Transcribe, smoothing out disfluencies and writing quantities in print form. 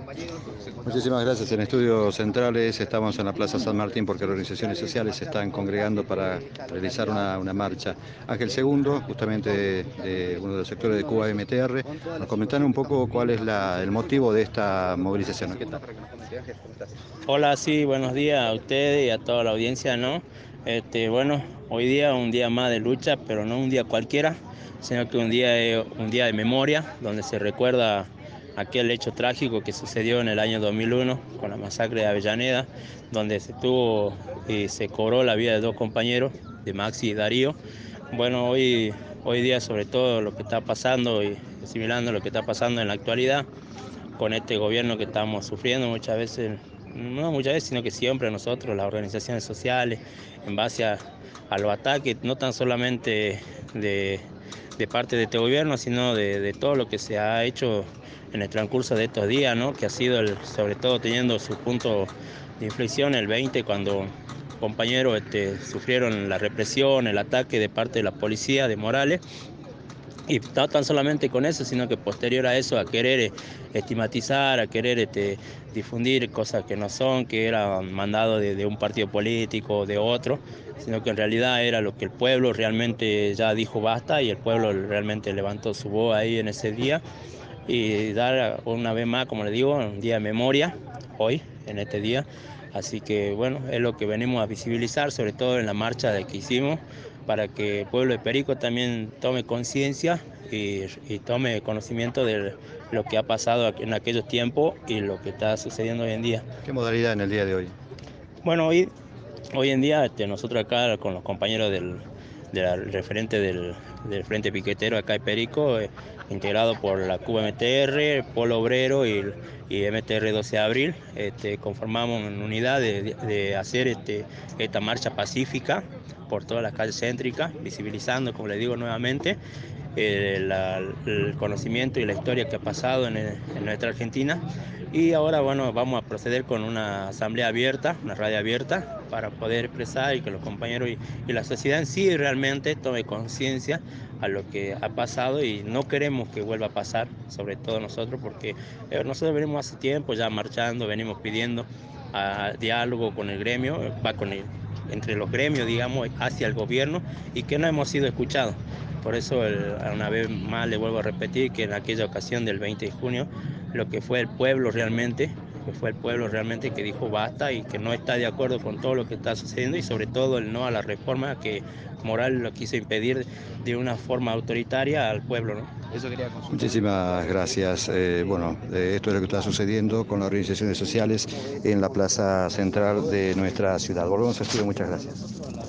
Muchísimas gracias. En Estudios Centrales estamos en la Plaza San Martín porque organizaciones sociales se están congregando para realizar una marcha. Ángel Segundo, justamente de uno de los sectores de Cuba MTR, nos comentaron un poco cuál es el motivo de esta movilización. ¿Qué tal? Hola, sí, buenos días a ustedes y a toda la audiencia, ¿no? Bueno, hoy día un día más de lucha, pero no un día cualquiera, sino que un día de memoria, donde se recuerda aquel hecho trágico que sucedió en el año 2001 con la masacre de Avellaneda, donde se tuvo y se cobró la vida de dos compañeros, de Maxi y Darío. Bueno, hoy día sobre todo lo que está pasando y asimilando lo que está pasando en la actualidad, con este gobierno que estamos sufriendo muchas veces, no muchas veces, sino que siempre nosotros, las organizaciones sociales, en base a los ataques, no tan solamente de, de parte de este gobierno, sino de todo lo que se ha hecho en el transcurso de estos días, ¿no? Que ha sido, sobre todo teniendo su punto de inflexión el 20, cuando compañeros sufrieron la represión, el ataque de parte de la policía de Morales. Y no tan solamente con eso, sino que posterior a eso, a querer estigmatizar, a querer difundir cosas que no son, que era mandado de un partido político o de otro, sino que en realidad era lo que el pueblo realmente ya dijo basta, y el pueblo realmente levantó su voz ahí en ese día. Y dar una vez más, como le digo, un día de memoria hoy, en este día. Así que bueno, es lo que venimos a visibilizar, sobre todo en la marcha que hicimos, para que el pueblo de Perico también tome conciencia y tome conocimiento de lo que ha pasado en aquellos tiempos y lo que está sucediendo hoy en día. ¿Qué modalidad en el día de hoy? Bueno, hoy en día nosotros acá con los compañeros del referente del Frente Piquetero acá de Perico, integrado por la Cuba MTR, Polo Obrero y MTR 12 de Abril, conformamos una unidad de hacer esta marcha pacífica por todas las calles céntricas, visibilizando, como le digo nuevamente, el conocimiento y la historia que ha pasado en nuestra Argentina. Y ahora, bueno, vamos a proceder con una asamblea abierta, una radio abierta, para poder expresar y que los compañeros y la sociedad en sí realmente tome conciencia a lo que ha pasado, y no queremos que vuelva a pasar, sobre todo nosotros, porque nosotros venimos hace tiempo ya marchando, venimos pidiendo diálogo con el gremio, entre los gremios, digamos, hacia el gobierno, y que no hemos sido escuchados. Por eso, una vez más le vuelvo a repetir que en aquella ocasión del 20 de junio, lo que fue el pueblo realmente, que dijo basta y que no está de acuerdo con todo lo que está sucediendo, y sobre todo el no a la reforma que Morales lo quiso impedir de una forma autoritaria al pueblo, ¿no? Eso quería consultar. Muchísimas gracias. Bueno, esto es lo que está sucediendo con las organizaciones sociales en la plaza central de nuestra ciudad. Volvemos a estudio, muchas gracias.